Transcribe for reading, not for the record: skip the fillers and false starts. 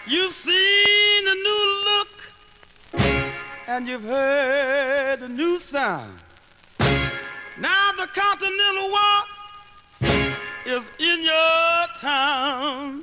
You've seen a new look and you've heard a new sound. Now the Continental Walk is in your town.